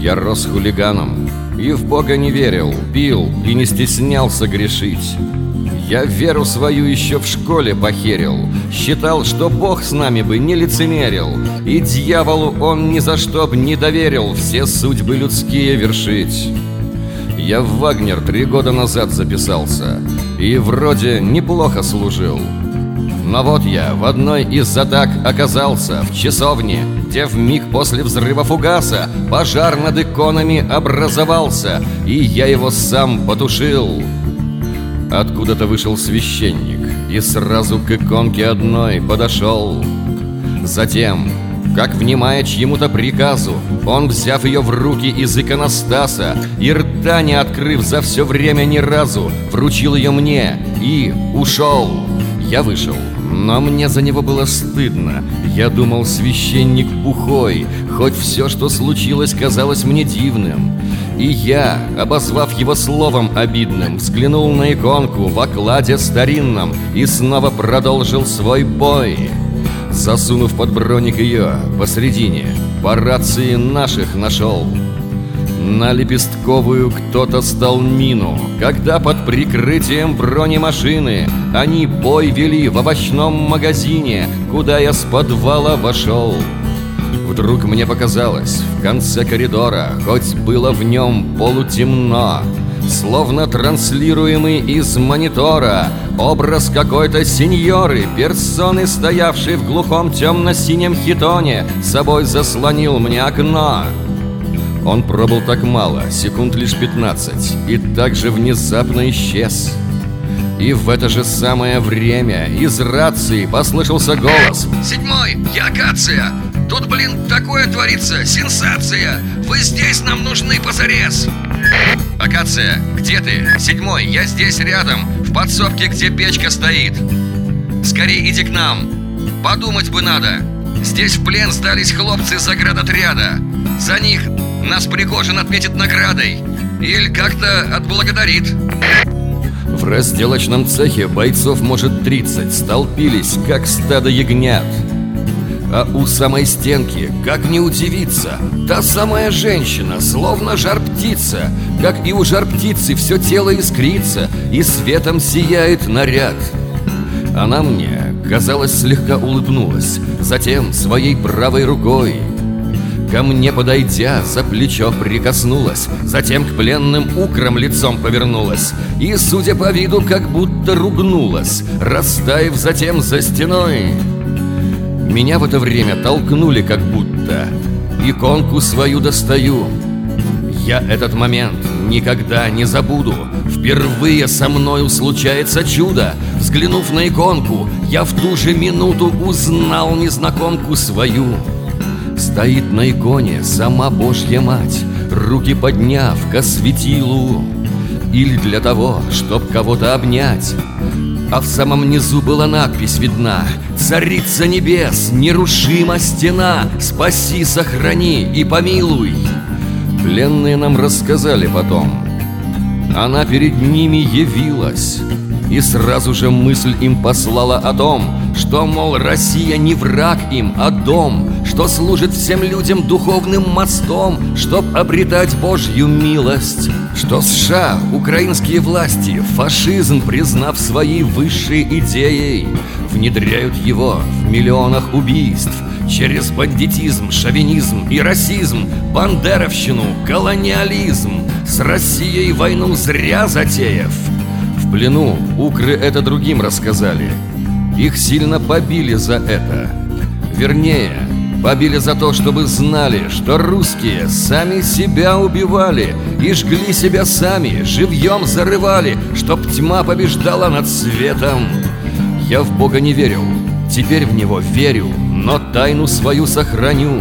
Я рос хулиганом и в Бога не верил, пил и не стеснялся грешить. Я веру свою еще в школе похерил, считал, что Бог с нами бы не лицемерил, и дьяволу он ни за что б не доверил все судьбы людские вершить. Я в Вагнер 3 года назад записался и вроде неплохо служил. Но вот я в одной из атак оказался в часовне, где вмиг после взрыва фугаса пожар над иконами образовался, и я его сам потушил. Откуда-то вышел священник и сразу к иконке одной подошел. Затем, как внимая чьему-то приказу, он, взяв ее в руки из иконостаса и рта не открыв за все время ни разу, вручил ее мне и ушел. Я вышел, но мне за него было стыдно. Я думал, священник бухой, хоть все, что случилось, казалось мне дивным. И я, обозвав его словом обидным, взглянул на иконку в окладе старинном и снова продолжил свой бой. Засунув под броник ее посредине, по рации наших нашел. На лепестковую кто-то стал мину, когда под прикрытием бронемашины они бой вели в овощном магазине, куда я с подвала вошел. Вдруг мне показалось, в конце коридора, хоть было в нем полутемно, словно транслируемый из монитора образ какой-то сеньоры, персоны, стоявшей в глухом темно-синем хитоне, собой заслонил мне окно. Он пробыл так мало, секунд лишь 15, и так же внезапно исчез. И в это же самое время из рации послышался голос: «Седьмой, я Акация! Тут, блин, такое творится, сенсация! Вы здесь нам нужны позарез!» «Акация, где ты? Седьмой, я здесь рядом, в подсобке, где печка стоит. Скорей иди к нам, подумать бы надо. Здесь в плен сдались хлопцы заградотряда. За них нас Пригожин отметит наградой или как-то отблагодарит». В разделочном цехе бойцов, может, 30 столпились, как стадо ягнят. А у самой стенки, как не удивиться, та самая женщина, словно жар-птица. Как и у жар-птицы, все тело искрится, и светом сияет наряд. Она мне, казалось, слегка улыбнулась, затем своей правой рукой ко мне подойдя, за плечо прикоснулась, затем к пленным украм лицом повернулась и, судя по виду, как будто ругнулась, растаяв затем за стеной. Меня в это время толкнули как будто. Иконку свою достаю. Я этот момент никогда не забуду. Впервые со мною случается чудо. Взглянув на иконку, я в ту же минуту узнал незнакомку свою. Стоит на иконе сама Божья Мать, руки подняв ко светилу, или для того, чтоб кого-то обнять. А в самом низу была надпись видна: «Царица небес, нерушима стена, спаси, сохрани и помилуй». Пленные нам рассказали потом. Она перед ними явилась, и сразу же мысль им послала о том, что, мол, Россия не враг им, а дом, что служит всем людям духовным мостом, чтоб обретать Божью милость, что США, украинские власти, фашизм, признав своей высшей идеей, внедряют его в миллионах убийств через бандитизм, шовинизм и расизм, бандеровщину, колониализм, с Россией войну зря затеяв. В плену укры это другим рассказали. Их сильно побили за это. Вернее, побили за то, чтобы знали, что русские сами себя убивали и жгли себя сами, живьем зарывали, чтоб тьма побеждала над светом. Я в Бога не верил, теперь в Него верю, но тайну свою сохраню.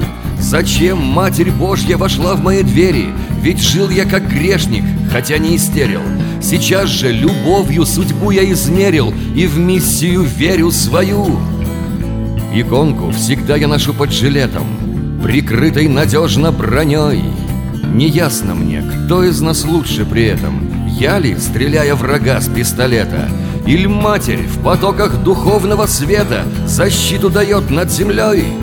Зачем Матерь Божья вошла в мои двери? Ведь жил я как грешник, хотя не истерил. Сейчас же любовью судьбу я измерил и в миссию верю свою. Иконку всегда я ношу под жилетом, прикрытой надежно броней. Неясно мне, кто из нас лучше при этом: я ли, стреляя врага с пистолета, или Матерь в потоках духовного света защиту дает над землей?